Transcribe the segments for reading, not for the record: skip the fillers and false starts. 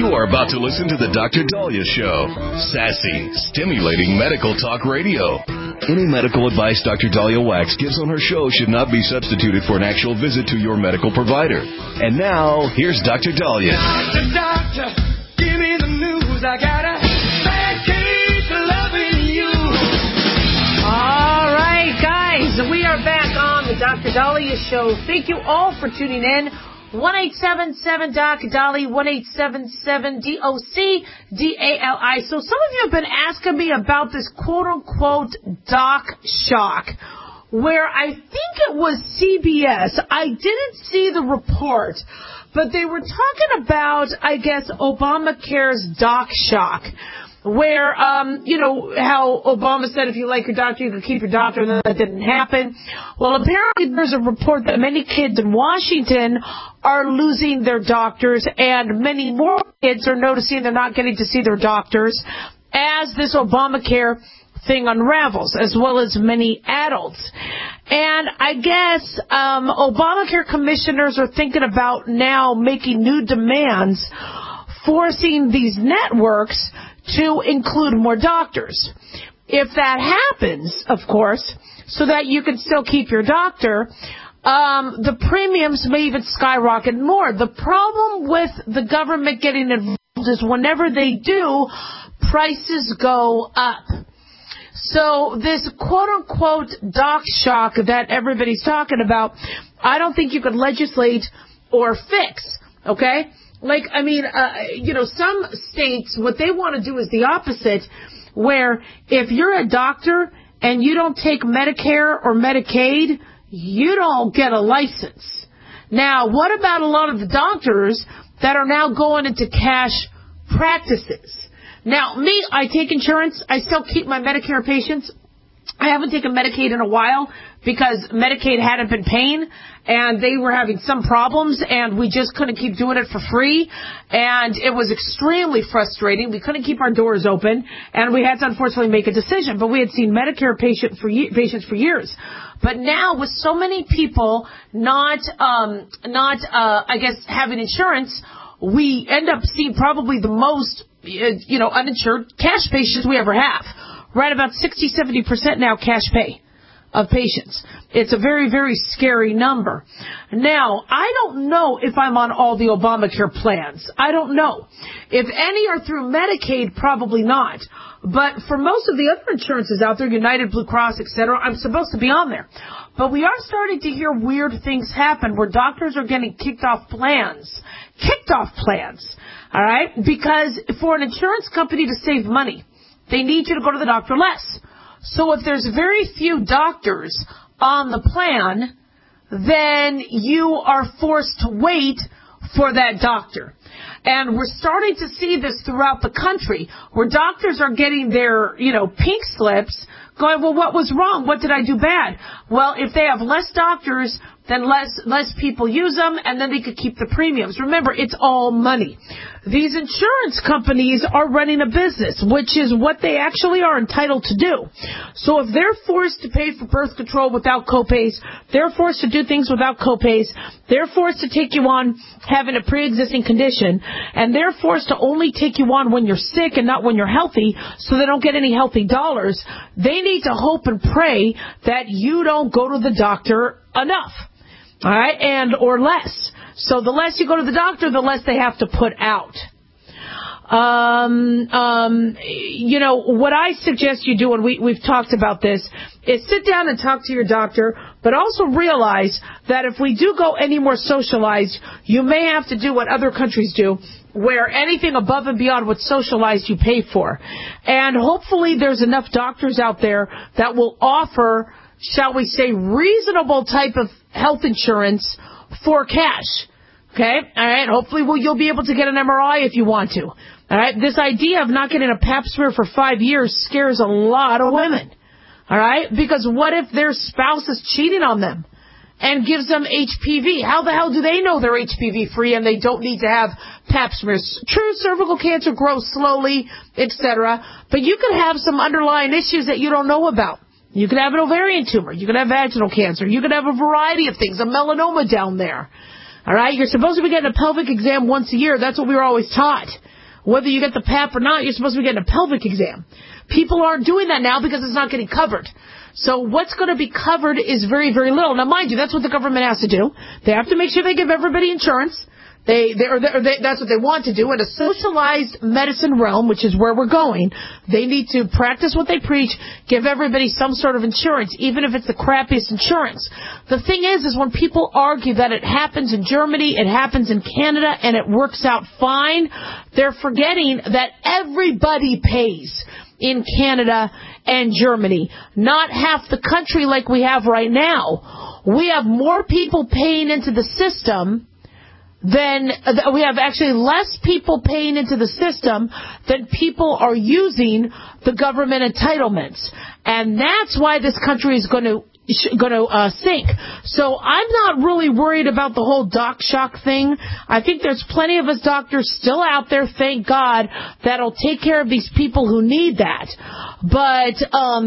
You are about to listen to the Dr. Daliah Show. Sassy, stimulating medical talk radio. Any medical advice Dr. Daliah Wax gives on her show should not be substituted for an actual visit to your medical provider. And now, here's Dr. Daliah. Doctor, give me the news. I got a bad case of loving you. All right, guys, we are back on the Dr. Daliah Show. Thank you all for tuning in. 1-877-DOC-DALI, 1-877-DOC-DALI. So some of you have been asking me about this quote-unquote doc shock, where I think it was CBS. I didn't see the report, but they were talking about, I guess, Obamacare's doc shock, where, how Obama said if you like your doctor, you can keep your doctor, and that didn't happen. Well, apparently there's a report that many kids in Washington are losing their doctors, and many more kids are noticing they're not getting to see their doctors as this Obamacare thing unravels, as well as many adults. And I guess Obamacare commissioners are thinking about now making new demands, forcing these networks to include more doctors. If that happens, of course, so that you can still keep your doctor, the premiums may even skyrocket more. The problem with the government getting involved is whenever they do, prices go up. So this quote-unquote doc shock that everybody's talking about, I don't think you could legislate or fix, okay? Some states, what they want to do is the opposite, where if you're a doctor and you don't take Medicare or Medicaid, you don't get a license. Now, what about a lot of the doctors that are now going into cash practices? Now, me, I take insurance. I still keep my Medicare patients. I haven't taken Medicaid in a while because Medicaid hadn't been paying, and they were having some problems, and we just couldn't keep doing it for free, and it was extremely frustrating. We couldn't keep our doors open, and we had to unfortunately make a decision, but we had seen Medicare patients for years. But now, with so many people not having insurance, we end up seeing probably the most, uninsured cash patients we ever have. Right about 60-70% now cash pay of patients. It's a very, very scary number. Now, I don't know if I'm on all the Obamacare plans. I don't know. If any are through Medicaid, probably not. But for most of the other insurances out there, United, Blue Cross, etc., I'm supposed to be on there. But we are starting to hear weird things happen where doctors are getting kicked off plans. All right? Because for an insurance company to save money, they need you to go to the doctor less. So if there's very few doctors on the plan, then you are forced to wait for that doctor. And we're starting to see this throughout the country, where doctors are getting their, pink slips, going, well, what was wrong? What did I do bad? Well, if they have less doctors, then less people use them, and then they could keep the premiums. Remember, it's all money. These insurance companies are running a business, which is what they actually are entitled to do. So if they're forced to pay for birth control without copays, they're forced to do things without copays, they're forced to take you on having a pre-existing condition, and they're forced to only take you on when you're sick and not when you're healthy, so they don't get any healthy dollars, they need to hope and pray that you don't go to the doctor enough. All right, or less. So the less you go to the doctor, the less they have to put out. What I suggest you do, and we've talked about this, is sit down and talk to your doctor, but also realize that if we do go any more socialized, you may have to do what other countries do, where anything above and beyond what's socialized you pay for. And hopefully there's enough doctors out there that will offer, shall we say, reasonable type of health insurance for cash. Okay? All right? Hopefully you'll be able to get an MRI if you want to. All right? This idea of not getting a pap smear for 5 years scares a lot of women. All right? Because what if their spouse is cheating on them and gives them HPV? How the hell do they know they're HPV free and they don't need to have pap smears? True, cervical cancer grows slowly, etc. But you could have some underlying issues that you don't know about. You could have an ovarian tumor. You could have vaginal cancer. You could have a variety of things, a melanoma down there. All right? You're supposed to be getting a pelvic exam once a year. That's what we were always taught. Whether you get the PAP or not, you're supposed to be getting a pelvic exam. People aren't doing that now because it's not getting covered. So what's going to be covered is very, very little. Now, mind you, that's what the government has to do. They have to make sure they give everybody insurance. That's what they want to do. In a socialized medicine realm, which is where we're going, they need to practice what they preach, give everybody some sort of insurance, even if it's the crappiest insurance. The thing is when people argue that it happens in Germany, it happens in Canada, and it works out fine, they're forgetting that everybody pays in Canada and Germany. Not half the country like we have right now. We have more people paying into the system then we have actually less people paying into the system than people are using the government entitlements. And that's why this country is going to sink. So I'm not really worried about the whole doc shock thing. I think there's plenty of us doctors still out there, thank God, that'll take care of these people who need that. But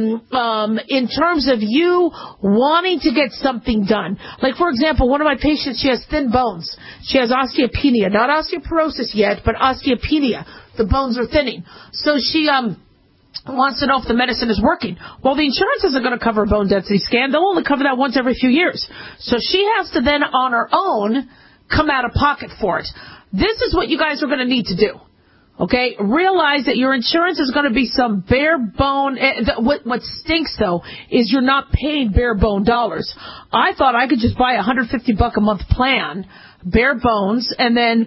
in terms of you wanting to get something done, like for example, one of my patients, she has thin bones. She has osteopenia, not osteoporosis yet, but osteopenia. The bones are thinning. So she wants to know if the medicine is working. Well, the insurance isn't going to cover a bone density scan. They'll only cover that once every few years. So she has to then, on her own, come out of pocket for it. This is what you guys are going to need to do. Okay? Realize that your insurance is going to be some bare bone. What stinks, though, is you're not paying bare bone dollars. I thought I could just buy a $150 a month plan, bare bones, and then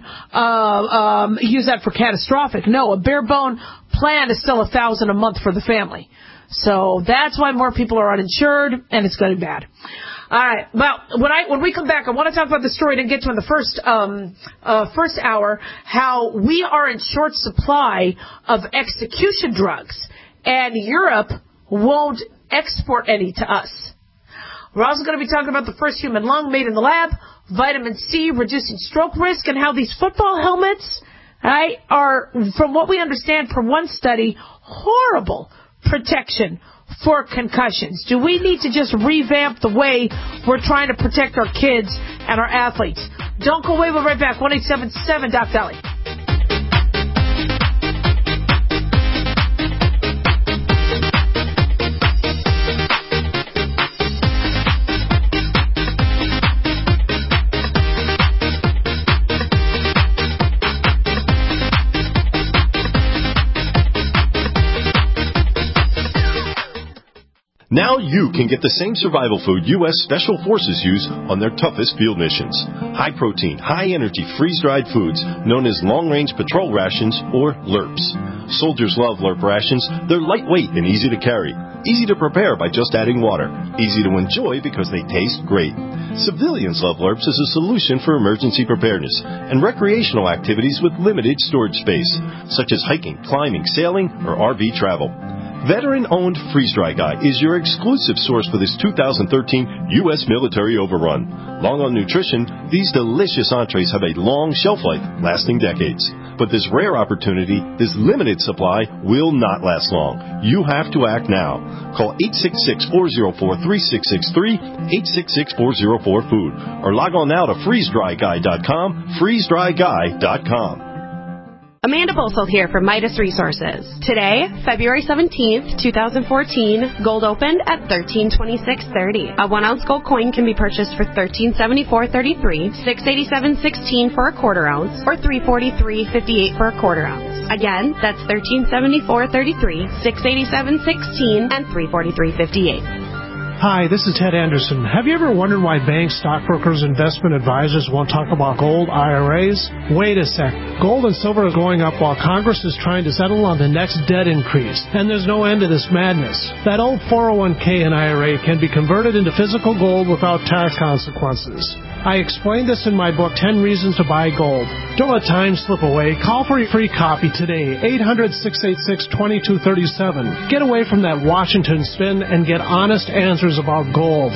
use that for catastrophic. No, a bare bone plan is still $1,000 a month for the family. So that's why more people are uninsured, and it's going bad. All right. Well, when we come back, I want to talk about the story I didn't get to in the first hour, how we are in short supply of execution drugs, and Europe won't export any to us. We're also going to be talking about the first human lung made in the lab, vitamin C reducing stroke risk, and how these football helmets are, from what we understand from one study, horrible protection for concussions. Do we need to just revamp the way we're trying to protect our kids and our athletes? Don't go away. We'll be right back. 1-877-DOC-DOLLY. Now you can get the same survival food U.S. Special Forces use on their toughest field missions. High-protein, high-energy, freeze-dried foods known as long-range patrol rations, or LRPs. Soldiers love LRP rations. They're lightweight and easy to carry. Easy to prepare by just adding water. Easy to enjoy because they taste great. Civilians love LRPs as a solution for emergency preparedness and recreational activities with limited storage space, such as hiking, climbing, sailing, or RV travel. Veteran-owned Freeze Dry Guy is your exclusive source for this 2013 U.S. military overrun. Long on nutrition, these delicious entrees have a long shelf life, lasting decades. But this rare opportunity, this limited supply, will not last long. You have to act now. Call 866-404-3663, 866-404-FOOD, or log on now to freezedryguy.com, freezedryguy.com. Amanda Bosel here from Midas Resources. Today, February 17th, 2014, gold opened at $1326.30. A 1-ounce gold coin can be purchased for $1374.33, $687.16 for a quarter ounce, or $343.58 for a quarter ounce. Again, that's $1374.33, $687.16, and $343.58. Hi, this is Ted Anderson. Have you ever wondered why banks, stockbrokers, investment advisors won't talk about gold IRAs? Wait a sec. Gold and silver are going up while Congress is trying to settle on the next debt increase, and there's no end to this madness. That old 401k and IRA can be converted into physical gold without tax consequences. I explained this in my book, 10 Reasons to Buy Gold. Don't let time slip away. Call for your free copy today, 800-686-2237. Get away from that Washington spin and get honest answers about gold.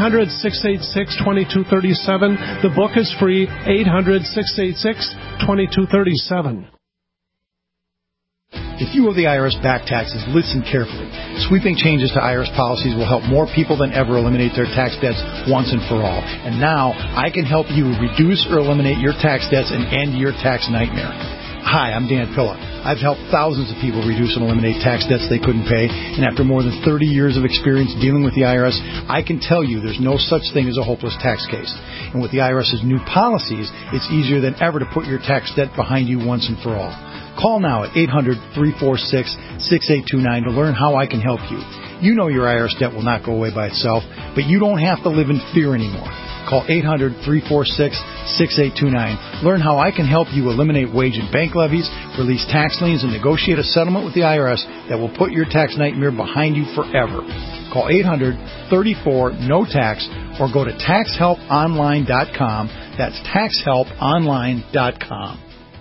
800-686-2237. The book is free, 800-686-2237. If you owe the IRS back taxes, listen carefully. Sweeping changes to IRS policies will help more people than ever eliminate their tax debts once and for all. And now, I can help you reduce or eliminate your tax debts and end your tax nightmare. Hi, I'm Dan Pilla. I've helped thousands of people reduce and eliminate tax debts they couldn't pay, and after more than 30 years of experience dealing with the IRS, I can tell you there's no such thing as a hopeless tax case. And with the IRS's new policies, it's easier than ever to put your tax debt behind you once and for all. Call now at 800-346-6829 to learn how I can help you. You know your IRS debt will not go away by itself, but you don't have to live in fear anymore. Call 800-346-6829. Learn how I can help you eliminate wage and bank levies, release tax liens, and negotiate a settlement with the IRS that will put your tax nightmare behind you forever. Call 800-34-NO-TAX or go to taxhelponline.com. That's taxhelponline.com.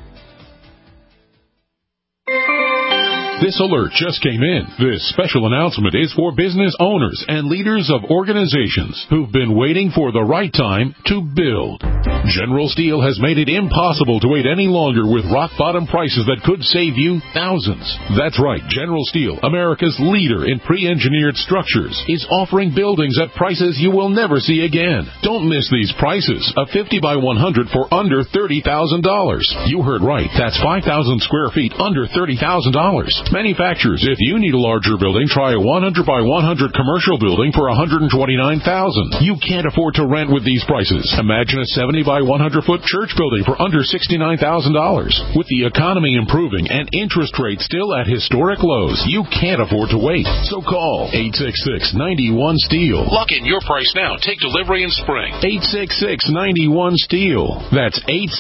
This alert just came in. This special announcement is for business owners and leaders of organizations who've been waiting for the right time to build. General Steel has made it impossible to wait any longer with rock-bottom prices that could save you thousands. That's right. General Steel, America's leader in pre-engineered structures, is offering buildings at prices you will never see again. Don't miss these prices. A 50 by 100 for under $30,000. You heard right. That's 5,000 square feet under $30,000. Manufacturers, if you need a larger building, try a 100 by 100 commercial building for $129,000. You can't afford to rent with these prices. Imagine a 70 by 100 foot church building for under $69,000. With the economy improving and interest rates still at historic lows, you can't afford to wait. So call 866-91-STEEL. Lock in your price now. Take delivery in spring. 866-91-STEEL. That's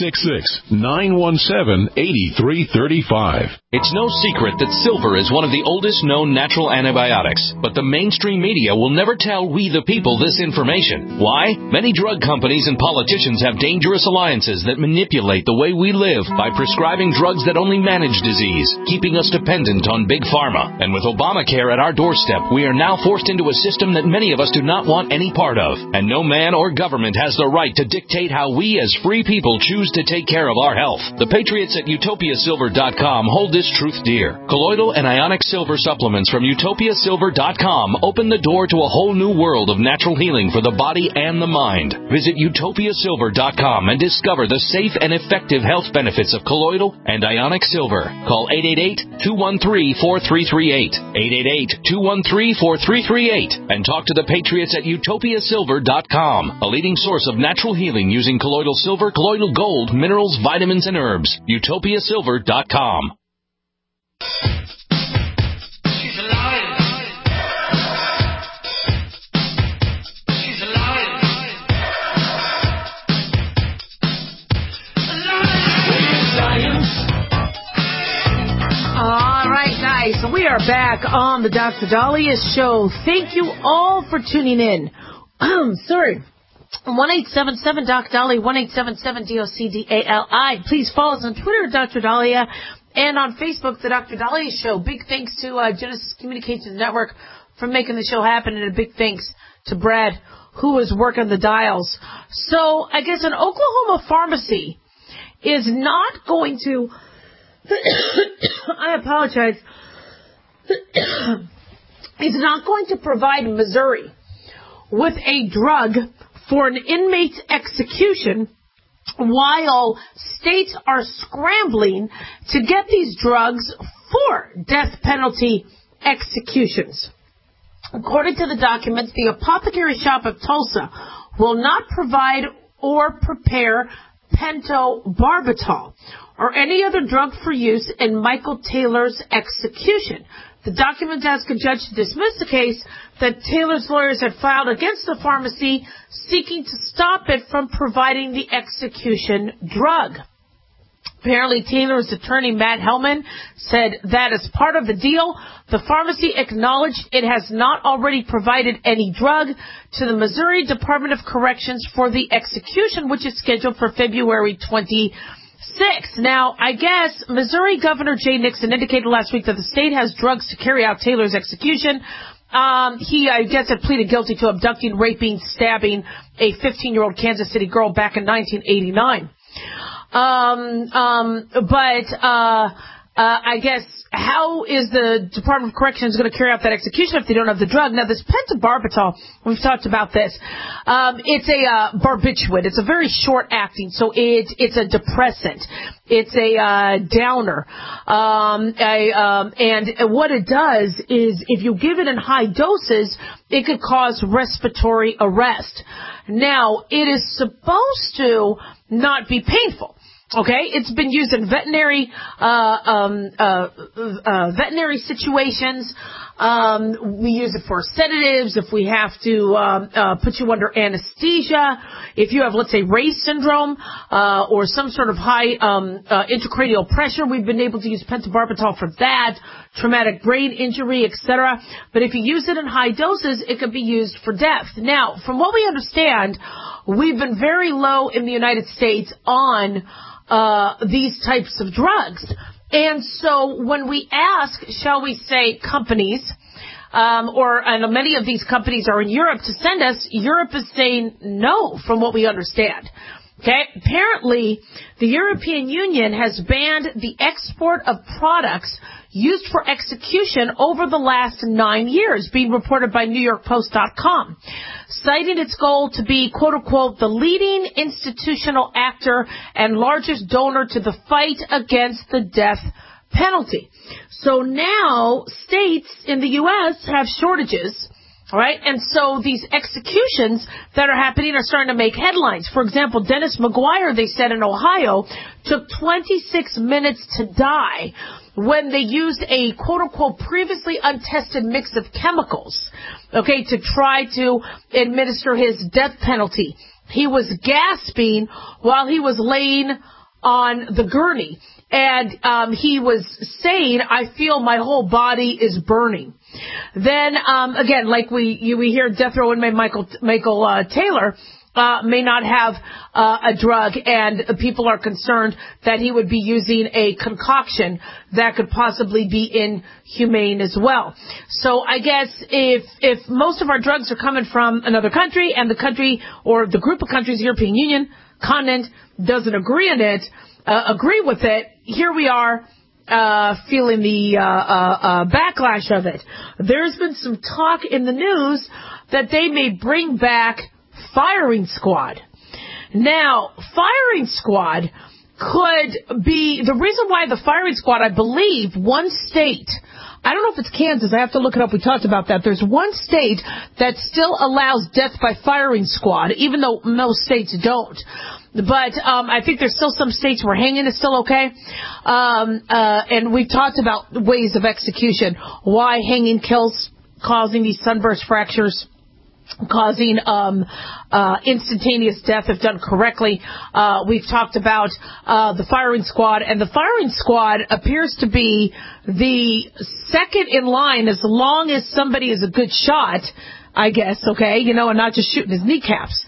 866-917-8335. It's no secret that silver is one of the oldest known natural antibiotics, but the mainstream media will never tell we the people this information. Why? Many drug companies and politicians have dangerous alliances that manipulate the way we live by prescribing drugs that only manage disease, keeping us dependent on big pharma. And with Obamacare at our doorstep, we are now forced into a system that many of us do not want any part of. And no man or government has the right to dictate how we as free people choose to take care of our health. The patriots at utopiasilver.com hold this truth dear. Colloidal and ionic silver supplements from utopiasilver.com open the door to a whole new world of natural healing for the body and the mind. Visit utopiasilver.com and discover the safe and effective health benefits of colloidal and ionic silver. Call 888-213-4338. 888-213-4338 and talk to the patriots at utopiasilver.com, a leading source of natural healing using colloidal silver, colloidal gold, minerals, vitamins, and herbs. utopiasilver.com. She's alive. She's alive. All right, guys, so we are back on the Dr. Dahlia Show. Thank you all for tuning in. Sorry. 1-877-DOC-DAHLIA, 1-877-DOC-DALI. Please follow us on Twitter, Dr. Dahlia, and on Facebook, The Dr. Dahlia Show. Big thanks to Genesis Communications Network for making the show happen, and a big thanks to Brad, who is working the dials. So I guess an Oklahoma pharmacy is not going to... I apologize. Is not going to provide Missouri with a drug for an inmate's execution, while states are scrambling to get these drugs for death penalty executions. According to the documents, the apothecary shop of Tulsa will not provide or prepare pentobarbital or any other drug for use in Michael Taylor's execution. The documents ask a judge to dismiss the case that Taylor's lawyers had filed against the pharmacy, seeking to stop it from providing the execution drug. Apparently, Taylor's attorney, Matt Hellman, said that as part of the deal, the pharmacy acknowledged it has not already provided any drug to the Missouri Department of Corrections for the execution, which is scheduled for February 26th. Now, I guess Missouri Governor Jay Nixon indicated last week that the state has drugs to carry out Taylor's execution. He, I guess, had pleaded guilty to abducting, raping, stabbing a 15-year-old Kansas City girl back in 1989. I guess, how is the Department of Corrections going to carry out that execution if they don't have the drug? Now, this pentobarbital, we've talked about this. It's a barbiturate. It's a very short-acting, so it's a depressant. It's a downer. And what it does is, if you give it in high doses, it could cause respiratory arrest. Now, it is supposed to not be painful. Okay, it's been used in veterinary situations. We use it for sedatives if we have to put you under anesthesia. If you have, let's say, Ray's syndrome or some sort of high intracranial pressure, we've been able to use pentobarbital for that. Traumatic brain injury, etc. But if you use it in high doses, it could be used for death. Now, from what we understand, we've been very low in the United States on these types of drugs. And so when we ask, shall we say, companies, and many of these companies are in Europe to send us, Europe is saying no, from what we understand. Okay? Apparently, the European Union has banned the export of products used for execution over the last 9 years, being reported by NewYorkPost.com, citing its goal to be, quote-unquote, the leading institutional actor and largest donor to the fight against the death penalty. So now states in the U.S. have shortages. All right, and so these executions that are happening are starting to make headlines. For example, Dennis McGuire, they said in Ohio, took 26 minutes to die when they used a quote-unquote previously untested mix of chemicals, okay, to try to administer his death penalty. He was gasping while he was laying on the gurney, and he was saying, "I feel my whole body is burning." Then, again, like we hear death row inmate Michael Taylor may not have a drug, and people are concerned that he would be using a concoction that could possibly be inhumane as well. So I guess if most of our drugs are coming from another country, and the country or the group of countries, European Union, continent, doesn't agree with it, here we are feeling the backlash of it. There's been some talk in the news that they may bring back firing squad. Now, firing squad could be the reason why the firing squad, I believe, one state, I don't know if it's Kansas, I have to look it up, we talked about that. There's one state that still allows death by firing squad, even though most states don't. But I think there's still some states where hanging is still okay. And we've talked about ways of execution, why hanging kills, causing these sunburst fractures, causing instantaneous death if done correctly. We've talked about the firing squad, and the firing squad appears to be the second in line as long as somebody is a good shot, I guess, okay, and not just shooting his kneecaps,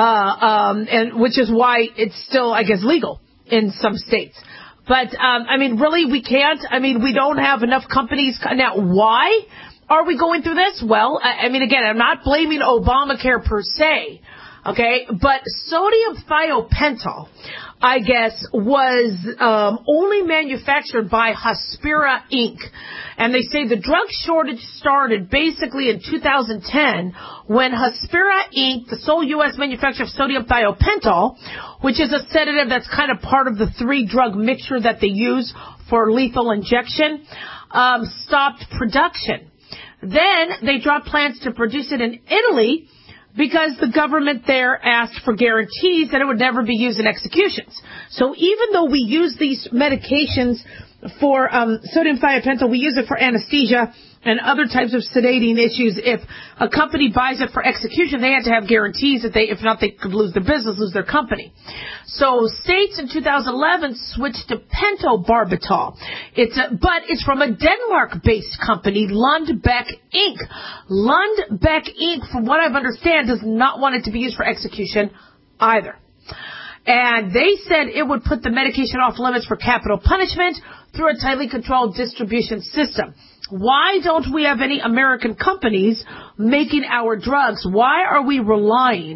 and which is why it's still, I guess, legal in some states. But, really, we can't. We don't have enough companies. Now, why are we going through this? Well, again, I'm not blaming Obamacare per se, okay, but sodium thiopental, I guess, was only manufactured by Hospira Inc. And they say the drug shortage started basically in 2010 when Hospira Inc., the sole U.S. manufacturer of sodium thiopental, which is a sedative that's kind of part of the 3-drug mixture that they use for lethal injection, stopped production. Then they dropped plans to produce it in Italy because the government there asked for guarantees that it would never be used in executions. So even though we use these medications for sodium thiopental, we use it for anesthesia and other types of sedating issues. If a company buys it for execution, they had to have guarantees that if not, they could lose their business, lose their company. So states in 2011 switched to pentobarbital. But it's from a Denmark-based company, Lundbeck Inc. Lundbeck Inc., from what I understand, does not want it to be used for execution either. And they said it would put the medication off limits for capital punishment through a tightly controlled distribution system. Why don't we have any American companies making our drugs? Why are we relying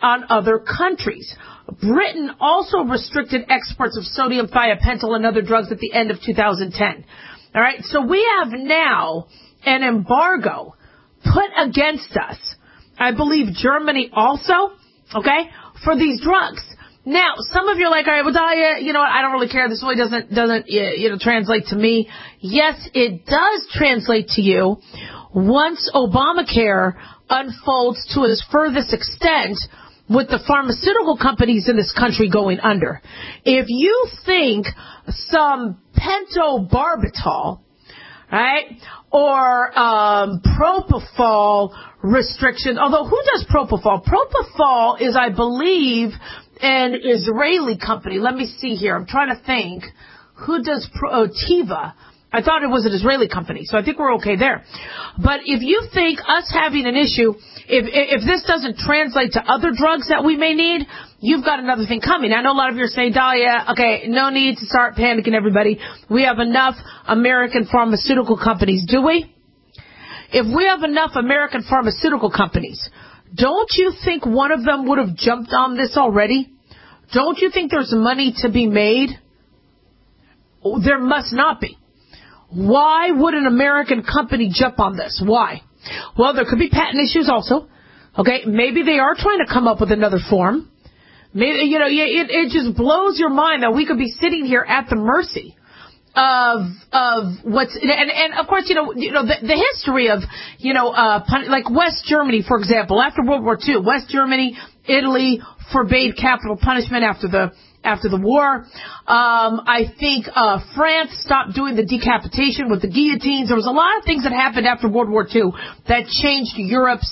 on other countries. Britain also restricted exports of sodium thiopental and other drugs at the end of 2010. All right, so we have now an embargo put against us. I believe Germany also, okay, for these drugs. Now, some of you are like, all right, well, Dahlia, you know what, I don't really care. This really doesn't translate to me. Yes, it does translate to you once Obamacare unfolds to its furthest extent with the pharmaceutical companies in this country going under. If you think some pentobarbital, right, or propofol restriction, although who does propofol? Propofol is, I believe, an Israeli company. Let me see here. I'm trying to think. Who does Teva? I thought it was an Israeli company, so I think we're okay there. But if you think us having an issue, if this doesn't translate to other drugs that we may need, you've got another thing coming. I know a lot of you are saying, Dahlia, okay, no need to start panicking, everybody. We have enough American pharmaceutical companies, do we? If we have enough American pharmaceutical companies, don't you think one of them would have jumped on this already? Don't you think there's money to be made? There must not be. Why would an American company jump on this? Why? Well, there could be patent issues also. Okay, maybe they are trying to come up with another form. Maybe, you know, it just blows your mind that we could be sitting here at the mercy of what's, and of course, you know, the history of, like West Germany, for example, after World War II, West Germany, Italy forbade capital punishment after the war. I think France stopped doing the decapitation with the guillotines. There was a lot of things that happened after World War II that changed Europe's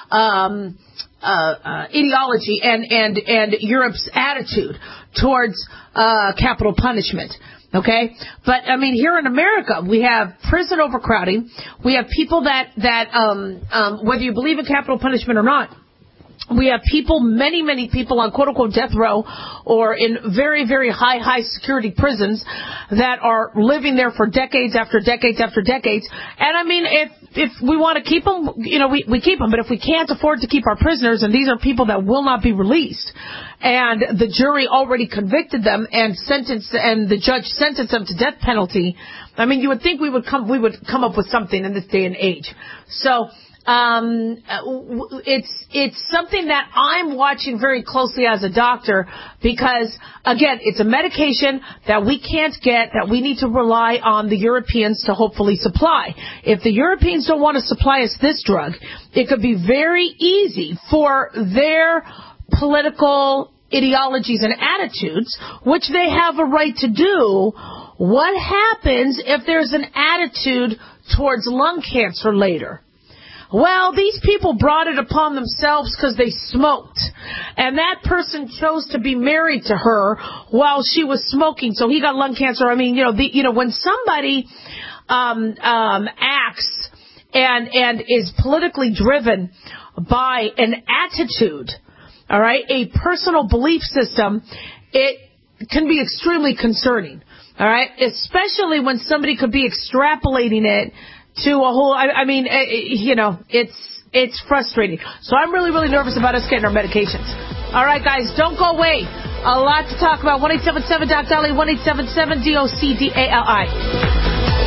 ideology and Europe's attitude towards capital punishment. Okay, but I mean, here in America, we have prison overcrowding. We have people that whether you believe in capital punishment or not, we have people, many people on quote-unquote death row or in very, very high security prisons that are living there for decades after decades after decades. And I mean, if we want to keep them, we keep them. But if we can't afford to keep our prisoners, and these are people that will not be released, and the jury already convicted them and the judge sentenced them to death penalty, I mean, you would think we would come up with something in this day and age. So, it's something that I'm watching very closely as a doctor because, again, it's a medication that we can't get, that we need to rely on the Europeans to hopefully supply. If the Europeans don't want to supply us this drug, it could be very easy for their political ideologies and attitudes, which they have a right to do. What happens if there's an attitude towards lung cancer later? Well, these people brought it upon themselves because they smoked. And that person chose to be married to her while she was smoking, so he got lung cancer. I mean, when somebody acts and is politically driven by an attitude, all right, a personal belief system, it can be extremely concerning, all right, especially when somebody could be extrapolating it to a whole, it's frustrating. So I'm really, really nervous about us getting our medications. All right, guys, don't go away. A lot to talk about. 1-877-DOC-DALI, 1-877-DOC-DALI.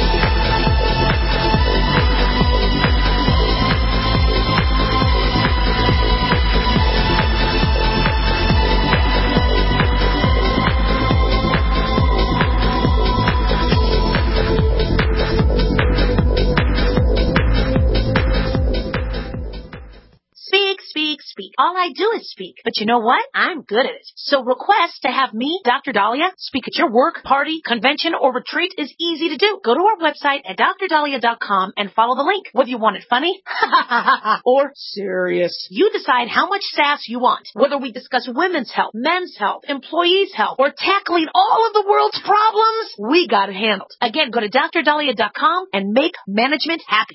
Speak. All I do is speak. But you know what? I'm good at it. So request to have me, Dr. Dahlia, speak at your work, party, convention, or retreat is easy to do. Go to our website at drdahlia.com and follow the link. Whether you want it funny or serious, you decide how much sass you want. Whether we discuss women's health, men's health, employees' health, or tackling all of the world's problems, we got it handled. Again, go to drdahlia.com and make management happy.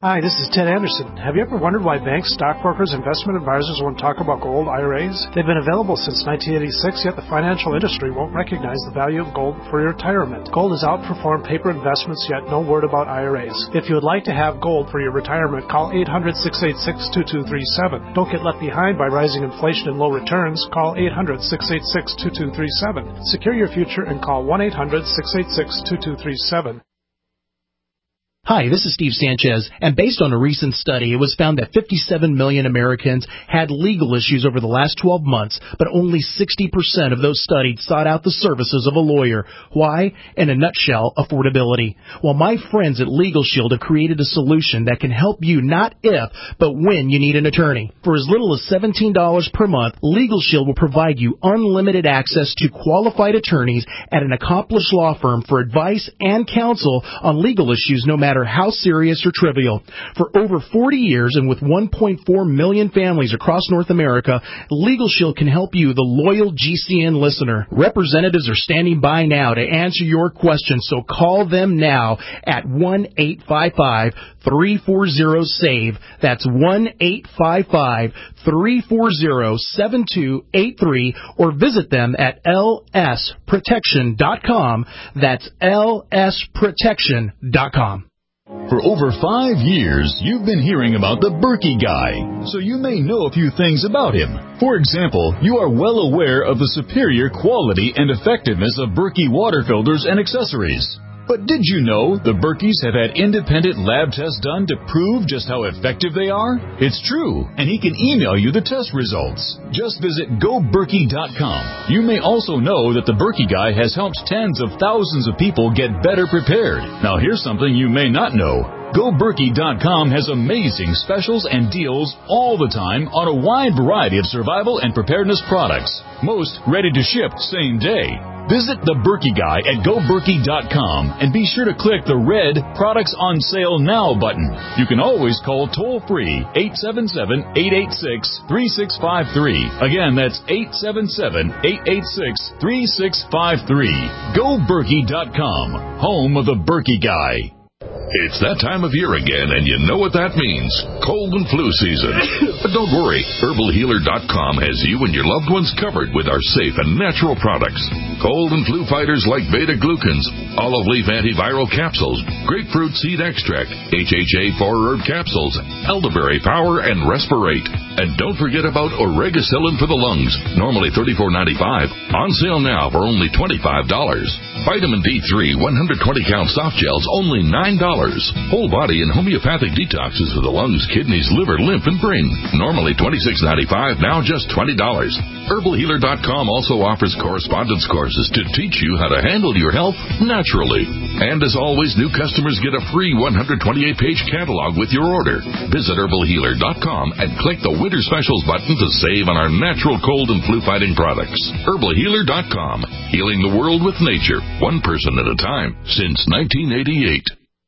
Hi, this is Ted Anderson. Have you ever wondered why banks, stockbrokers, investment advisors won't talk about gold IRAs? They've been available since 1986, yet the financial industry won't recognize the value of gold for your retirement. Gold has outperformed paper investments, yet no word about IRAs. If you would like to have gold for your retirement, call 800-686-2237. Don't get left behind by rising inflation and low returns. Call 800-686-2237. Secure your future and call 1-800-686-2237. Hi, this is Steve Sanchez, and based on a recent study, it was found that 57 million Americans had legal issues over the last 12 months, but only 60% of those studied sought out the services of a lawyer. Why? In a nutshell, affordability. Well, my friends at Legal Shield have created a solution that can help you not if, but when you need an attorney. For as little as $17 per month, Legal Shield will provide you unlimited access to qualified attorneys at an accomplished law firm for advice and counsel on legal issues no matter how serious or trivial. For over 40 years and with 1.4 million families across North America, Legal Shield can help you, the loyal GCN listener. Representatives are standing by now to answer your questions, so call them now at 1-855-340-SAVE. That's 1-855-340-7283, or visit them at lsprotection.com. That's lsprotection.com. For over 5 years, you've been hearing about the Berkey Guy, so you may know a few things about him. For example, you are well aware of the superior quality and effectiveness of Berkey water filters and accessories. But did you know the Berkeys have had independent lab tests done to prove just how effective they are? It's true, and he can email you the test results. Just visit GoBerkey.com. You may also know that the Berkey Guy has helped tens of thousands of people get better prepared. Now here's something you may not know. GoBerkey.com has amazing specials and deals all the time on a wide variety of survival and preparedness products. Most ready to ship same day. Visit the Berkey Guy at GoBerkey.com and be sure to click the red Products on Sale Now button. You can always call toll-free 877-886-3653. Again, that's 877-886-3653. GoBerkey.com, home of the Berkey Guy. It's that time of year again, and you know what that means. Cold and flu season. But don't worry. HerbalHealer.com has you and your loved ones covered with our safe and natural products. Cold and flu fighters like beta-glucans, olive leaf antiviral capsules, grapefruit seed extract, HHA 4-herb capsules, elderberry power, and respirate. And don't forget about Oregacillin for the lungs, normally $34.95. On sale now for only $25. Vitamin D3 120-count soft gels, only $9. Whole body and homeopathic detoxes for the lungs, kidneys, liver, lymph, and brain. Normally $26.95, now just $20. HerbalHealer.com also offers correspondence courses to teach you how to handle your health naturally. And as always, new customers get a free 128-page catalog with your order. Visit HerbalHealer.com and click the Winter Specials button to save on our natural cold and flu-fighting products. HerbalHealer.com, healing the world with nature, one person at a time, since 1988.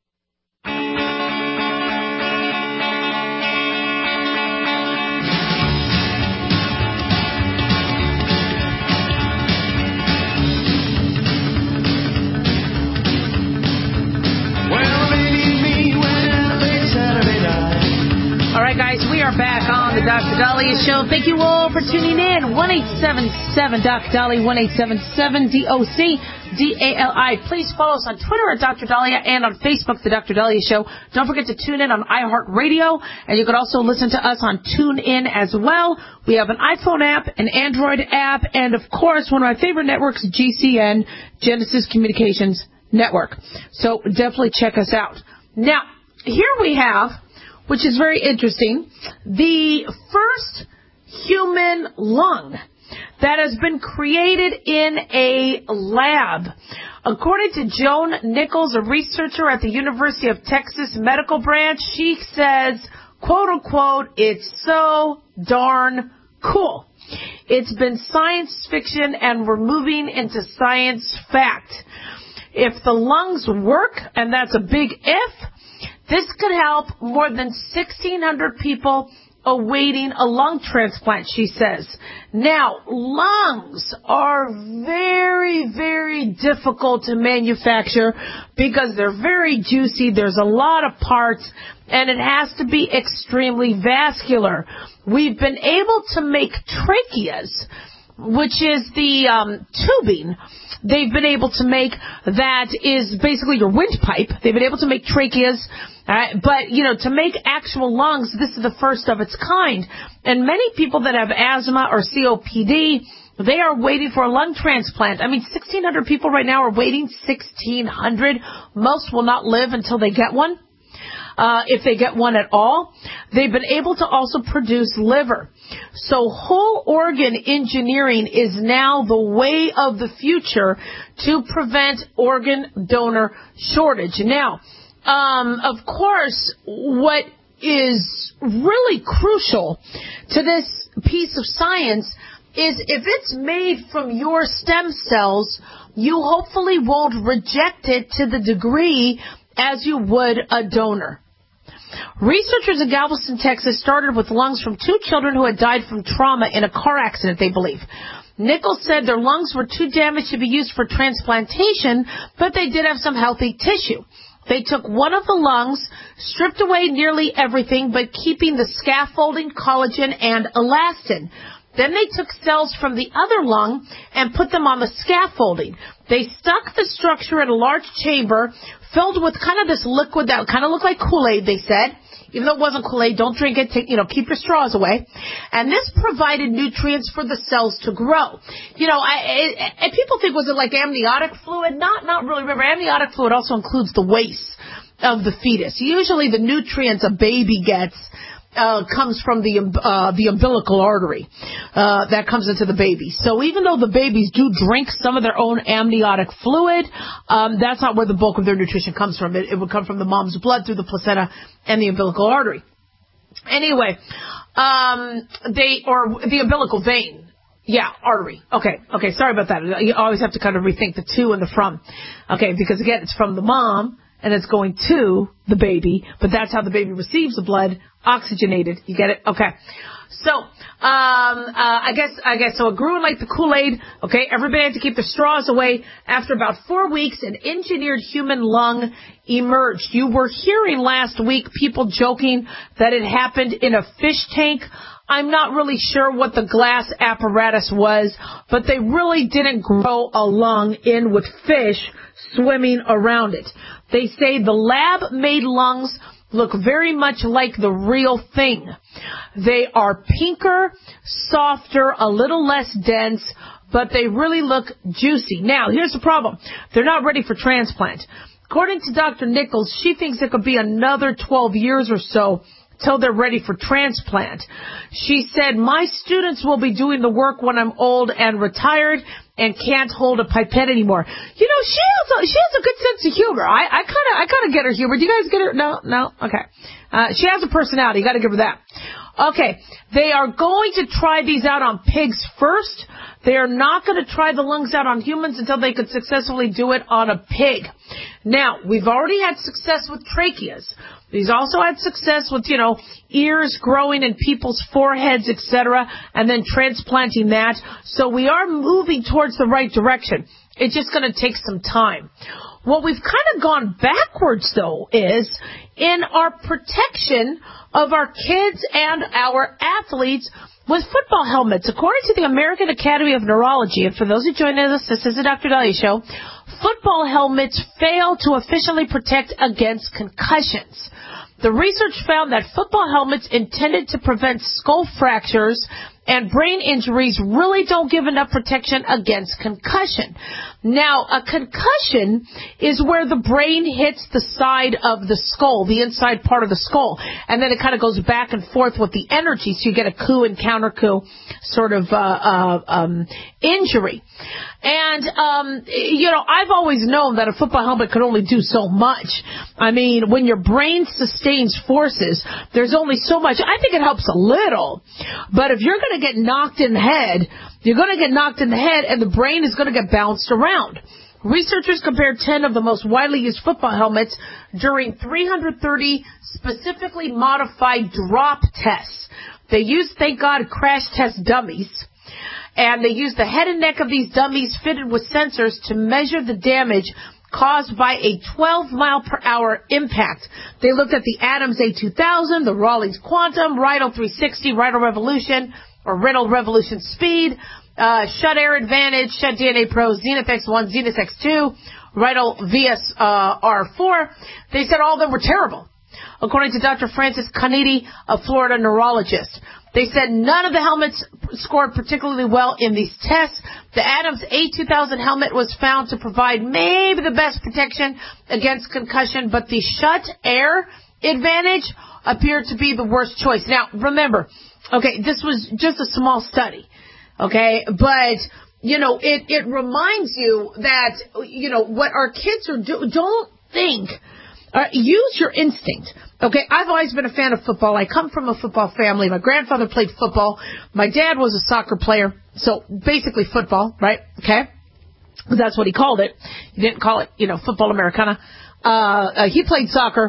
All right, guys, we are back on the Dr. Dahlia Show. Thank you all for tuning in. 1-877-Dr. Dahlia, 1-877-DOC-DALI. Please follow us on Twitter at Dr. Dahlia and on Facebook, The Dr. Dahlia Show. Don't forget to tune in on iHeartRadio, and you can also listen to us on TuneIn as well. We have an iPhone app, an Android app, and, of course, one of my favorite networks, GCN, Genesis Communications Network. So definitely check us out. Now, here we have, which is very interesting, the first human lung that has been created in a lab. According to Joan Nichols, a researcher at the University of Texas Medical Branch, she says, quote unquote, it's so darn cool. It's been science fiction and we're moving into science fact. If the lungs work, and that's a big if, this could help more than 1,600 people awaiting a lung transplant, she says. Now, lungs are very, very difficult to manufacture because they're very juicy. There's a lot of parts, and it has to be extremely vascular. We've been able to make tracheas, which is the tubing they've been able to make that is basically your windpipe. They've been able to make tracheas, but, to make actual lungs, this is the first of its kind. And many people that have asthma or COPD, they are waiting for a lung transplant. 1,600 people right now are waiting, 1,600. Most will not live until they get one. If they get one at all. They've been able to also produce liver. So whole organ engineering is now the way of the future to prevent organ donor shortage. Now, of course, what is really crucial to this piece of science is if it's made from your stem cells, you hopefully won't reject it to the degree as you would a donor. Researchers in Galveston, Texas, started with lungs from 2 children who had died from trauma in a car accident, they believe. Nichols said their lungs were too damaged to be used for transplantation, but they did have some healthy tissue. They took one of the lungs, stripped away nearly everything, but keeping the scaffolding, collagen, and elastin. Then they took cells from the other lung and put them on the scaffolding. They stuck the structure in a large chamber filled with kind of this liquid that kind of looked like Kool-Aid, they said. Even though it wasn't Kool-Aid, don't drink it. Keep your straws away. And this provided nutrients for the cells to grow. And people think, was it like amniotic fluid? Not really. Remember, amniotic fluid also includes the waste of the fetus. Usually the nutrients a baby gets comes from the umbilical artery that comes into the baby. So even though the babies do drink some of their own amniotic fluid, that's not where the bulk of their nutrition comes from. It would come from the mom's blood through the placenta and the umbilical artery. Anyway, the umbilical vein. Yeah, artery. Okay, sorry about that. You always have to kind of rethink the to and the from. Okay, because again, it's from the mom and it's going to the baby, but that's how the baby receives the blood, oxygenated. You get it? Okay. So, I guess, so it grew like the Kool-Aid. Okay, everybody had to keep their straws away. After about 4 weeks, an engineered human lung emerged. You were hearing last week people joking that it happened in a fish tank. I'm not really sure what the glass apparatus was, but they really didn't grow a lung in with fish swimming around it. They say the lab-made lungs look very much like the real thing. They are pinker, softer, a little less dense, but they really look juicy. Now, here's the problem. They're not ready for transplant. According to Dr. Nichols, she thinks it could be another 12 years or so till they're ready for transplant. She said, my students will be doing the work when I'm old and retired and can't hold a pipette anymore. She has a good sense of humor. I kind of get her humor. Do you guys get her? No? Okay. She has a personality. You got to give her that. Okay. They are going to try these out on pigs first. They are not going to try the lungs out on humans until they could successfully do it on a pig. Now, we've already had success with tracheas. We've also had success with, ears growing in people's foreheads, etc., and then transplanting that. So we are moving towards the right direction. It's just going to take some time. What we've kind of gone backwards, though, is in our protection of our kids and our athletes with football helmets. According to the American Academy of Neurology, and for those who joined us, this is the Dr. Dahlia Show, football helmets fail to efficiently protect against concussions. The research found that football helmets intended to prevent skull fractures and brain injuries really don't give enough protection against concussion. Now, a concussion is where the brain hits the side of the skull, the inside part of the skull, and then it kind of goes back and forth with the energy, so you get a coup and counter coup sort of injury. And, I've always known that a football helmet could only do so much. I mean, when your brain sustains forces, there's only so much. I think it helps a little, but if you're going to get knocked in the head, you're going to get knocked in the head and the brain is going to get bounced around. Researchers compared 10 of the most widely used football helmets during 330 specifically modified drop tests. They used, thank God, crash test dummies. And they used the head and neck of these dummies fitted with sensors to measure the damage caused by a 12-mile-per-hour impact. They looked at the Adams A2000, the Rawlings Quantum, Riddle 360, Riddle Revolution, or Riddle Revolution Speed, Shut Air Advantage, Shut DNA Pro, Zenith X1, Zenith X2, Riddle VS R4. They said all of them were terrible, according to Dr. Francis Coniti, a Florida neurologist. They said none of the helmets scored particularly well in these tests. The Adams A2000 helmet was found to provide maybe the best protection against concussion, but the Shut Air Advantage appeared to be the worst choice. Now, remember, okay, this was just a small study, okay, but, you know, it reminds you that, you know, what our kids are doing, don't think. Use your instinct. Okay, I've always been a fan of football. I come from a football family. My grandfather played football. My dad was a soccer player. So basically football, right? Okay. That's what he called it. He didn't call it, you know, football Americana. He played soccer.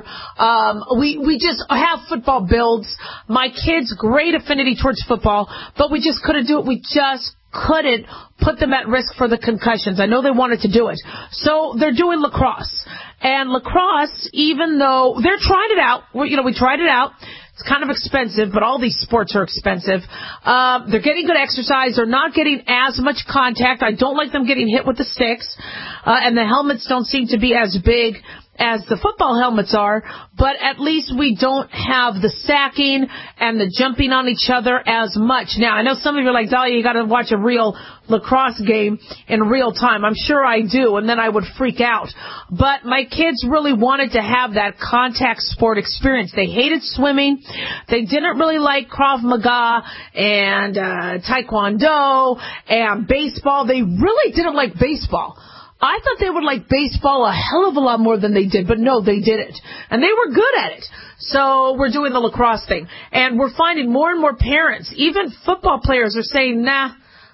We just have football builds. My kids, great affinity towards football, but we just couldn't do it. We just couldn't put them at risk for the concussions. I know they wanted to do it. So they're doing lacrosse. And lacrosse, even though they're trying it out, we tried it out. It's kind of expensive, but all these sports are expensive. They're getting good exercise. They're not getting as much contact. I don't like them getting hit with the sticks. And the helmets don't seem to be as big as the football helmets are, but at least we don't have the sacking and the jumping on each other as much. Now, I know some of you are like, Dahlia, you got to watch a real lacrosse game in real time. I'm sure I do, and then I would freak out. But my kids really wanted to have that contact sport experience. They hated swimming. They didn't really like Krav Maga and Taekwondo and baseball. They really didn't like baseball. I thought they would like baseball a hell of a lot more than they did, but no, they didn't. And they were good at it. So we're doing the lacrosse thing. And we're finding more and more parents, even football players, are saying, nah,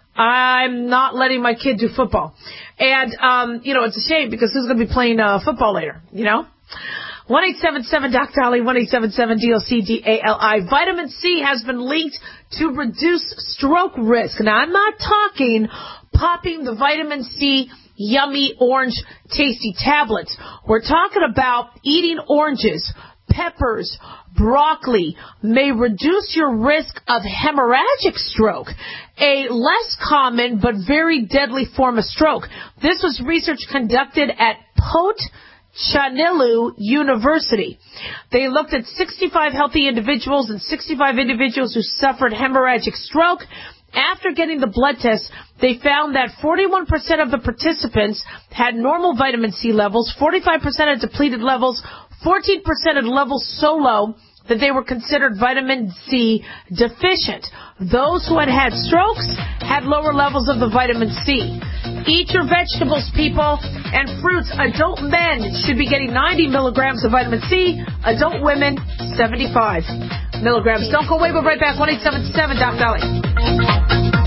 I'm not letting my kid do football. And, you know, it's a shame because who's going to be playing football later, you know? 1-877-DOC-DALI, 1-877-DOC-DALI. Vitamin C has been linked to reduce stroke risk. Now, I'm not talking popping the vitamin C yummy orange tasty tablets. We're talking about eating oranges, peppers, broccoli may reduce your risk of hemorrhagic stroke, a less common but very deadly form of stroke. This was research conducted at Chanillu University. They looked at 65 healthy individuals and 65 individuals who suffered hemorrhagic stroke. After getting the blood test, they found that 41% of the participants had normal vitamin C levels, 45% had depleted levels, 14% had levels so low that they were considered vitamin C deficient. Those who had had strokes had lower levels of the vitamin C. Eat your vegetables, people, and fruits. Adult men should be getting 90 milligrams of vitamin C. Adult women, 75 milligrams. Don't go away. We'll be right back. 1-877-DOC-DALI.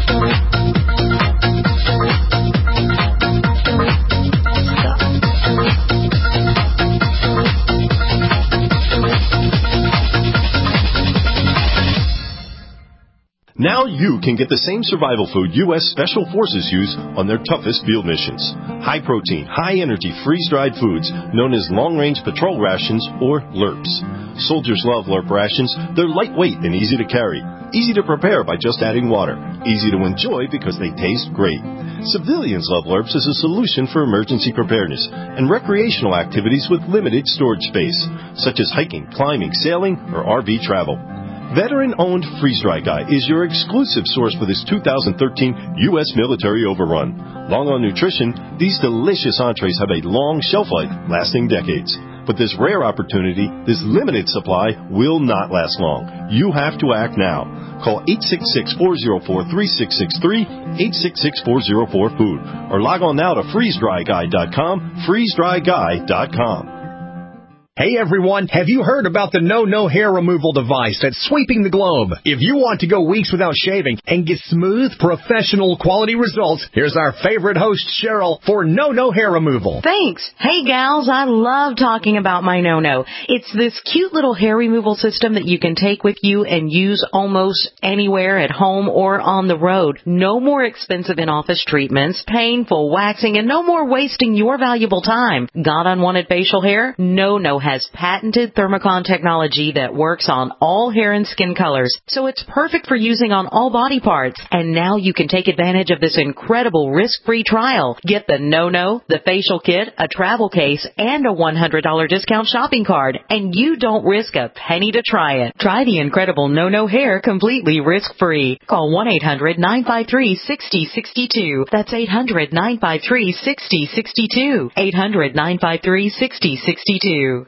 Now you can get the same survival food U.S. Special Forces use on their toughest field missions. High protein, high energy, freeze-dried foods known as long-range patrol rations or LRPs. Soldiers love LRP rations. They're lightweight and easy to carry. Easy to prepare by just adding water. Easy to enjoy because they taste great. Civilians love LRPs as a solution for emergency preparedness and recreational activities with limited storage space, such as hiking, climbing, sailing, or RV travel. Veteran-owned Freeze Dry Guy is your exclusive source for this 2013 U.S. military overrun. Long on nutrition, these delicious entrees have a long shelf life, lasting decades. But this rare opportunity, this limited supply, will not last long. You have to act now. Call 866-404-3663, 866-404-FOOD, or log on now to freezedryguy.com, freezedryguy.com. Hey everyone, have you heard about the No hair removal device that's sweeping the globe? If you want to go weeks without shaving and get smooth, professional quality results, here's our favorite host, Cheryl, for No hair removal. Thanks. Hey gals, I love talking about my No. It's this cute little hair removal system that you can take with you and use almost anywhere at home or on the road. No more expensive in-office treatments, painful waxing, and no more wasting your valuable time. Got unwanted facial hair? No has patented Thermocon technology that works on all hair and skin colors, so it's perfect for using on all body parts. And now you can take advantage of this incredible risk-free trial. Get the No, the facial kit, a travel case, and a $100 discount shopping card, and you don't risk a penny to try it. Try the incredible No hair completely risk-free. Call 1-800-953-6062. That's 800-953-6062. 800-953-6062.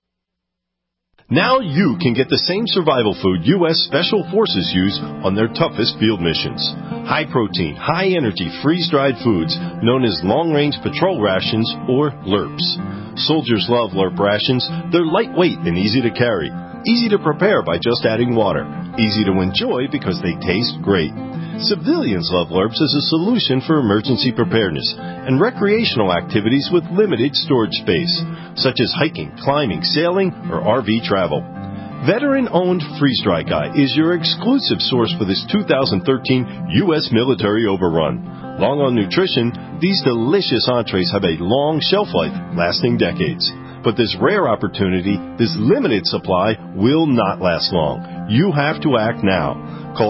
Now you can get the same survival food U.S. Special Forces use on their toughest field missions. High-protein, high-energy, freeze-dried foods known as long-range patrol rations, or LRPs. Soldiers love LRP rations. They're lightweight and easy to carry. Easy to prepare by just adding water. Easy to enjoy because they taste great. Civilians love LRPs as a solution for emergency preparedness and recreational activities with limited storage space, such as hiking, climbing, sailing, or RV travel. Veteran-owned Freeze Dry Guy is your exclusive source for this 2013 U.S. military overrun. Long on nutrition, these delicious entrees have a long shelf life, lasting decades. But this rare opportunity, this limited supply, will not last long. You have to act now. Call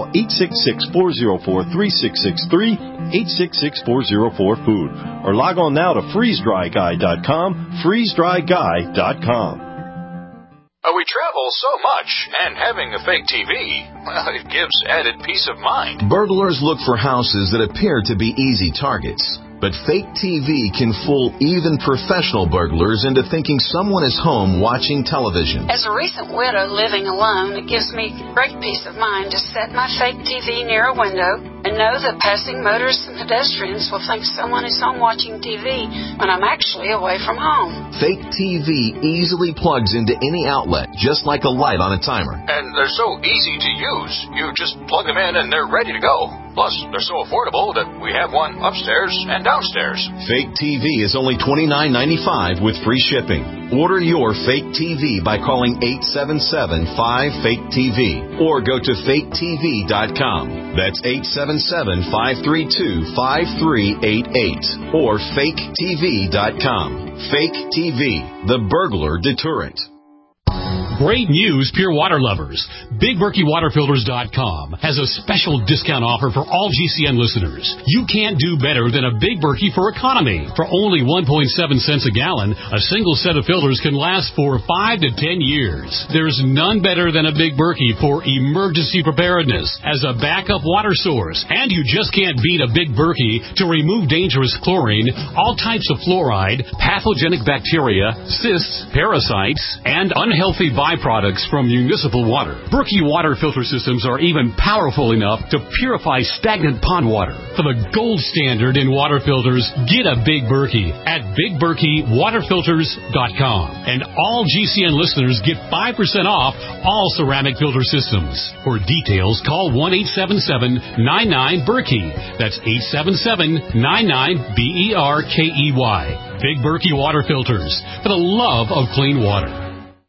866-404-3663, 866-404-FOOD, or log on now to freezedryguy.com, freezedryguy.com. We travel so much, and having a fake TV, well, it gives added peace of mind. Burglars look for houses that appear to be easy targets. But fake TV can fool even professional burglars into thinking someone is home watching television. As a recent widow living alone, it gives me great peace of mind to set my fake TV near a window and know that passing motorists and pedestrians will think someone is home watching TV when I'm actually away from home. Fake TV easily plugs into any outlet, just like a light on a timer. And they're so easy to use. You just plug them in and they're ready to go. Plus, they're so affordable that we have one upstairs and downstairs. Fake TV is only $29.95 with free shipping. Order your fake TV by calling 877-5FAKE-TV or go to faketv.com. That's 877-532-5388 or faketv.com. Fake TV, the burglar deterrent. Great news, pure water lovers. BigBerkeyWaterFilters.com has a special discount offer for all GCN listeners. You can't do better than a Big Berkey for economy. For only 1.7 cents a gallon, a single set of filters can last for 5 to 10 years. There's none better than a Big Berkey for emergency preparedness as a backup water source. And you just can't beat a Big Berkey to remove dangerous chlorine, all types of fluoride, pathogenic bacteria, cysts, parasites, and unhealthy byproducts from municipal water. Berkey water filter systems are even powerful enough to purify stagnant pond water. For the gold standard in water filters, get a Big Berkey at BigBerkeyWaterFilters.com. And all GCN listeners get 5% off all ceramic filter systems. For details, call 1-877-99-BERKEY. That's 877-99-BERKEY. Big Berkey Water Filters, for the love of clean water.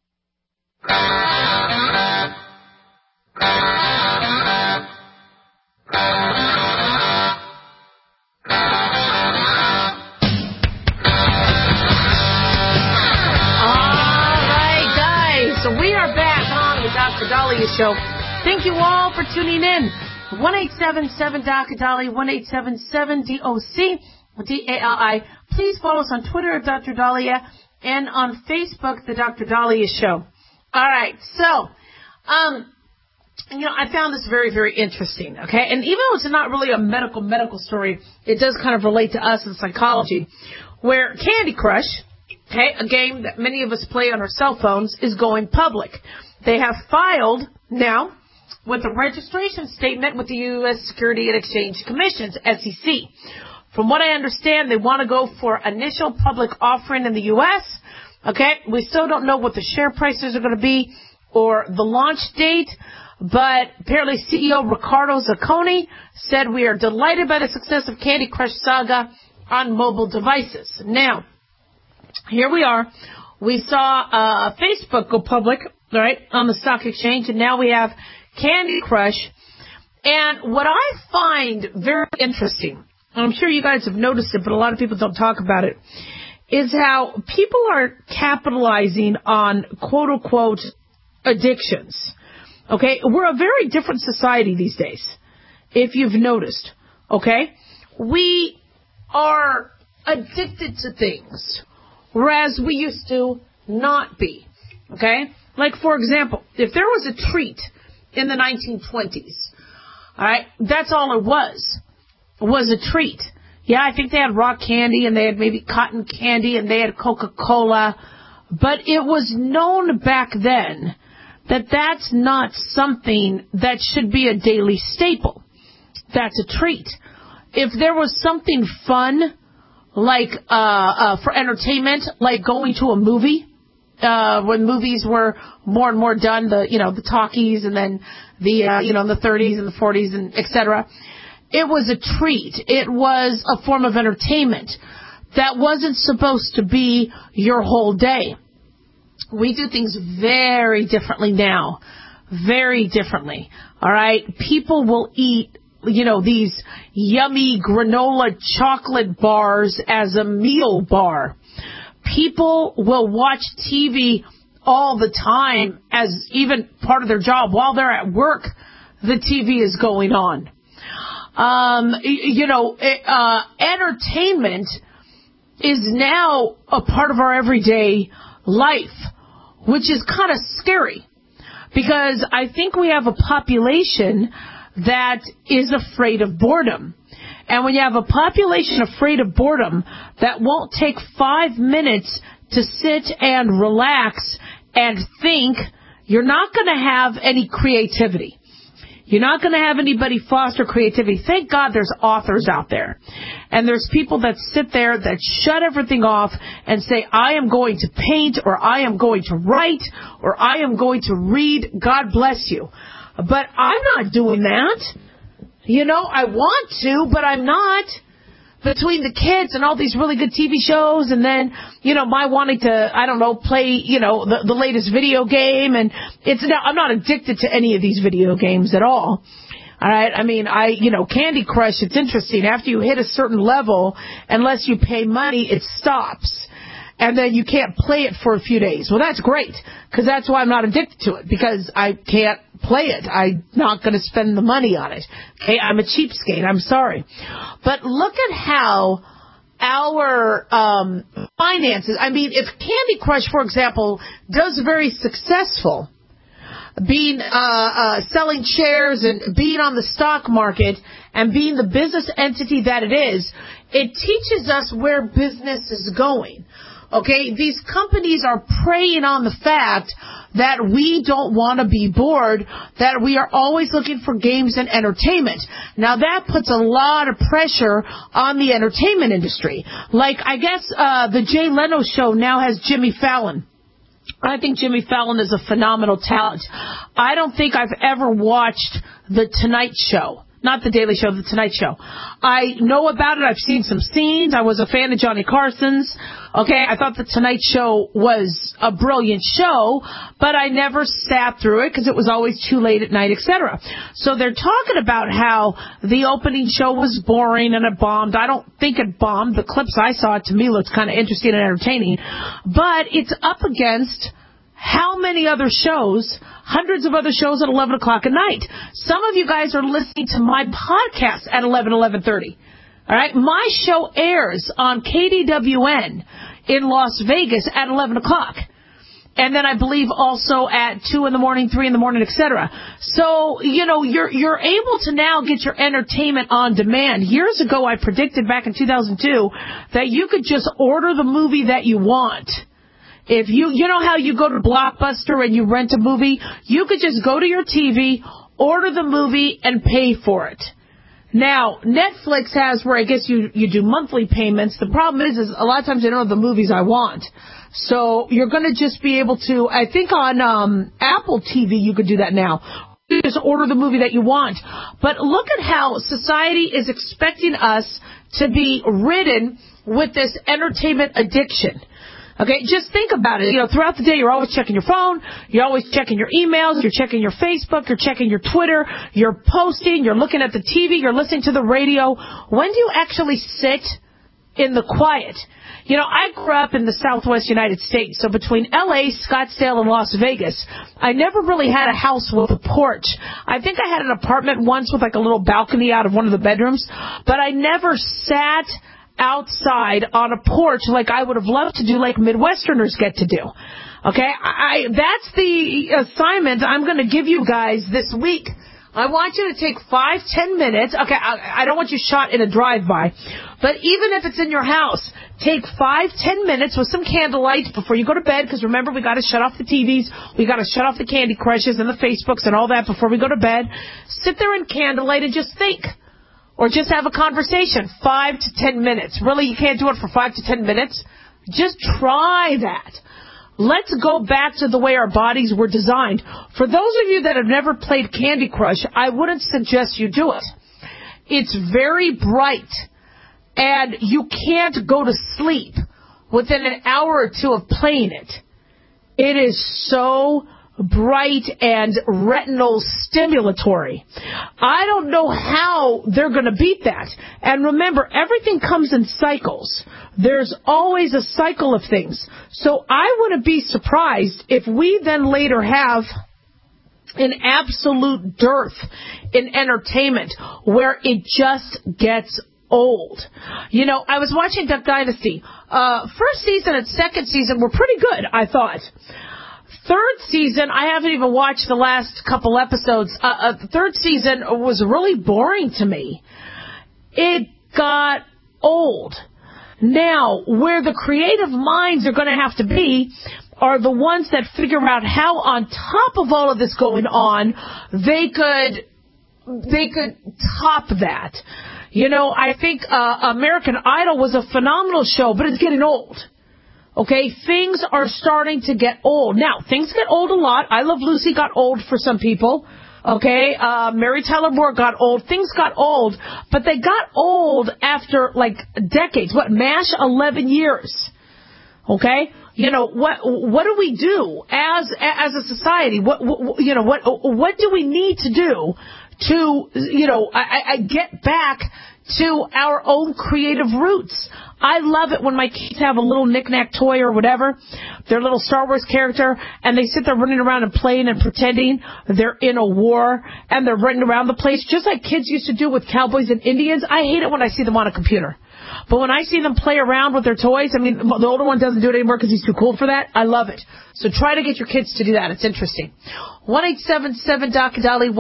Show. Thank you all for tuning in. 1-877-DOC-DOLLY, 1-877-DOC-DALI. Please follow us on Twitter at Dr. Dahlia and on Facebook, The Dr. Dahlia Show. All right, so, I found this very, very interesting, okay? And even though it's not really a medical story, it does kind of relate to us in psychology, where Candy Crush, okay, a game that many of us play on our cell phones, is going public. They have filed now with a registration statement with the U.S. Security and Exchange Commission, SEC. From what I understand, they want to go for initial public offering in the U.S. Okay, we still don't know what the share prices are going to be or the launch date, but apparently CEO Ricardo Zacconi said we are delighted by the success of Candy Crush Saga on mobile devices. Now, here we are. We saw Facebook go public, right, on the stock exchange, and now we have Candy Crush. And what I find very interesting, and I'm sure you guys have noticed it, but a lot of people don't talk about it, is how people are capitalizing on quote-unquote addictions. Okay? We're a very different society these days, if you've noticed. Okay? We are addicted to things, whereas we used to not be. Okay? Like, for example, if there was a treat in the 1920s, all right, that's all it was a treat. Yeah, I think they had rock candy and they had maybe cotton candy and they had Coca-Cola. But it was known back then that that's not something that should be a daily staple. That's a treat. If there was something fun, like for entertainment, like going to a movie, when movies were more and more done, the talkies and then the in the 30s and the 40s and etc. It was a treat. It was a form of entertainment that wasn't supposed to be your whole day. We do things very differently now. Very differently. All right? People will eat, these yummy granola chocolate bars as a meal bar. People will watch TV all the time as even part of their job. While they're at work, the TV is going on. Entertainment is now a part of our everyday life, which is kind of scary because I think we have a population that is afraid of boredom. And when you have a population afraid of boredom that won't take 5 minutes to sit and relax and think, you're not going to have any creativity. You're not going to have anybody foster creativity. Thank God there's authors out there. And there's people that sit there that shut everything off and say, I am going to paint, or I am going to write, or I am going to read. God bless you. But I'm not doing that. I want to, but I'm not. Between the kids and all these really good TV shows and then, my wanting to, play, the latest video game. And I'm not addicted to any of these video games at all. All right. I mean, Candy Crush, it's interesting. After you hit a certain level, unless you pay money, it stops. And then you can't play it for a few days. Well, that's great, because that's why I'm not addicted to it, because I can't play it. I'm not going to spend the money on it. Okay, I'm a cheapskate. I'm sorry. But look at how our finances, if Candy Crush, for example, does very successful, being selling shares and being on the stock market and being the business entity that it is, it teaches us where business is going. Okay, these companies are preying on the fact that we don't want to be bored, that we are always looking for games and entertainment. Now, that puts a lot of pressure on the entertainment industry. Like, I guess the Jay Leno show now has Jimmy Fallon. I think Jimmy Fallon is a phenomenal talent. I don't think I've ever watched The Tonight Show. Not The Daily Show, The Tonight Show. I know about it. I've seen some scenes. I was a fan of Johnny Carson's. Okay, I thought The Tonight Show was a brilliant show, but I never sat through it because it was always too late at night, etc. So they're talking about how the opening show was boring and it bombed. I don't think it bombed. The clips I saw, to me, looked kind of interesting and entertaining. But it's up against how many other shows, hundreds of other shows at 11 o'clock at night. Some of you guys are listening to my podcast at 11:30. All right? My show airs on KDWN in Las Vegas at 11 o'clock. And then I believe also at 2 in the morning, 3 in the morning, etc. So, you're able to now get your entertainment on demand. Years ago, I predicted back in 2002 that you could just order the movie that you want. If you know how you go to Blockbuster and you rent a movie, you could just go to your TV, order the movie, and pay for it. Now, Netflix has where I guess you do monthly payments. The problem is a lot of times I don't have the movies I want. So you're going to just be able to, I think on Apple TV you could do that now. You just order the movie that you want. But look at how society is expecting us to be ridden with this entertainment addiction. Okay, just think about it. You know, throughout the day, you're always checking your phone, you're always checking your emails, you're checking your Facebook, you're checking your Twitter, you're posting, you're looking at the TV, you're listening to the radio. When do you actually sit in the quiet? You know, I grew up in the Southwest United States, so between L.A., Scottsdale, and Las Vegas, I never really had a house with a porch. I think I had an apartment once with like a little balcony out of one of the bedrooms, but I never sat outside on a porch like I would have loved to do, like Midwesterners get to do. Okay, that's the assignment I'm going to give you guys this week. I want you to take 5-10 minutes. Okay, I don't want you shot in a drive-by, but even if it's in your house, take 5-10 minutes with some candlelight before you go to bed, because remember, we got to shut off the TVs, we got to shut off the Candy Crushes and the Facebooks and all that before we go to bed. Sit there in candlelight and just think. Or just have a conversation, 5 to 10 minutes. Really, you can't do it for 5 to 10 minutes? Just try that. Let's go back to the way our bodies were designed. For those of you that have never played Candy Crush, I wouldn't suggest you do it. It's very bright, and you can't go to sleep within an hour or two of playing it. It is so bright and retinal stimulatory. I don't know how they're going to beat that. And remember, everything comes in cycles. There's always a cycle of things. So I wouldn't be surprised if we then later have an absolute dearth in entertainment where it just gets old. You know, I was watching Duck Dynasty. First season and second season were pretty good, I thought. Third season, I haven't even watched the last couple episodes. The third season was really boring to me. It got old. Now, where the creative minds are going to have to be are the ones that figure out how, on top of all of this going on, they could top that. You know, I think American Idol was a phenomenal show, but it's getting old. Okay, things are starting to get old. Now, things get old a lot. I Love Lucy got old for some people. Okay, Mary Tyler Moore got old. Things got old, but they got old after like decades. What, MASH, 11 years. Okay, you know what do we do as a society? What do we need to do to get back to our own creative roots? I love it when my kids have a little knick-knack toy or whatever, their little Star Wars character, and they sit there running around and playing and pretending they're in a war, and they're running around the place just like kids used to do with cowboys and Indians. I hate it when I see them on a computer. But when I see them play around with their toys, I mean, the older one doesn't do it anymore because he's too cool for that. I love it. So try to get your kids to do that. It's interesting. 1-877-DOC-DOLLY,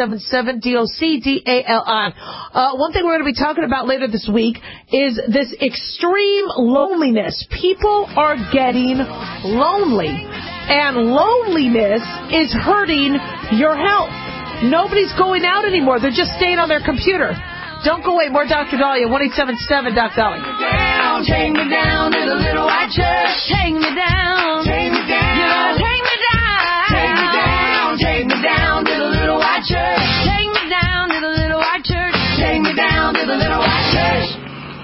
1-877-DOC-DALI. One thing we're going to be talking about later this week is this extreme loneliness. People are getting lonely, and loneliness is hurting your health. Nobody's going out anymore. They're just staying on their computer. Don't go away. More Dr. Dahlia, 1-877-DOC-DOLLY. Take me down to the little white church. Take me down. Take me down. You know, take me down. Take me down. Take me down to the little white church. Take me down to the little white church. Take me down to the little white church.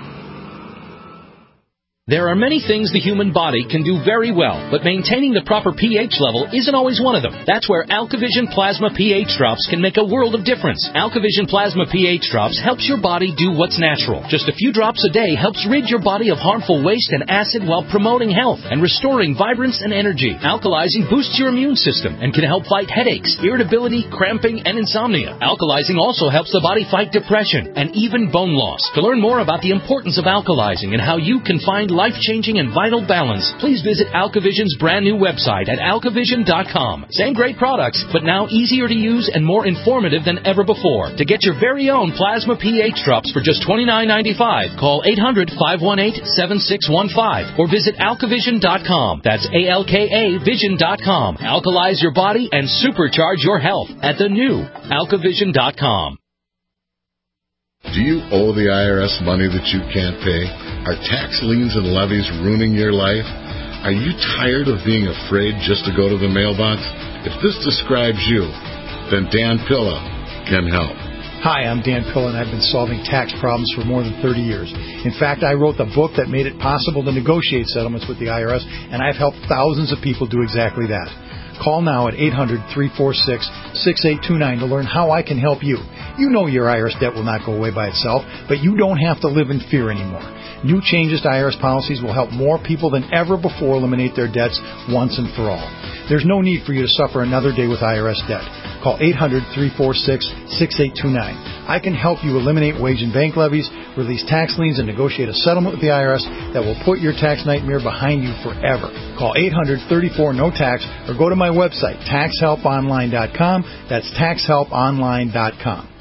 There are many things the human body can do very well, but maintaining the proper pH level isn't always one of them. That's where AlkaVision Plasma pH Drops can make a world of difference. AlkaVision Plasma pH Drops helps your body do what's natural. Just a few drops a day helps rid your body of harmful waste and acid while promoting health and restoring vibrance and energy. Alkalizing boosts your immune system and can help fight headaches, irritability, cramping, and insomnia. Alkalizing also helps the body fight depression and even bone loss. To learn more about the importance of alkalizing and how you can find life-changing and vital balance, please visit AlkaVision's brand new website at alkavision.com. Same great products, but now easier to use and more informative than ever before. To get your very own Plasma pH Drops for just $29.95, call 800-518-7615 or visit alkavision.com. That's ALKAvision.com. Alkalize your body and supercharge your health at the new alkavision.com. Do you owe the IRS money that you can't pay? Are tax liens and levies ruining your life? Are you tired of being afraid just to go to the mailbox? If this describes you, then Dan Pilla can help. Hi, I'm Dan Pilla, and I've been solving tax problems for more than 30 years. In fact, I wrote the book that made it possible to negotiate settlements with the IRS, and I've helped thousands of people do exactly that. Call now at 800-346-6829 to learn how I can help you. You know your IRS debt will not go away by itself, but you don't have to live in fear anymore. New changes to IRS policies will help more people than ever before eliminate their debts once and for all. There's no need for you to suffer another day with IRS debt. Call 800-346-6829. I can help you eliminate wage and bank levies, release tax liens, and negotiate a settlement with the IRS that will put your tax nightmare behind you forever. Call 800-34-NO-TAX or go to my website, taxhelponline.com. That's taxhelponline.com.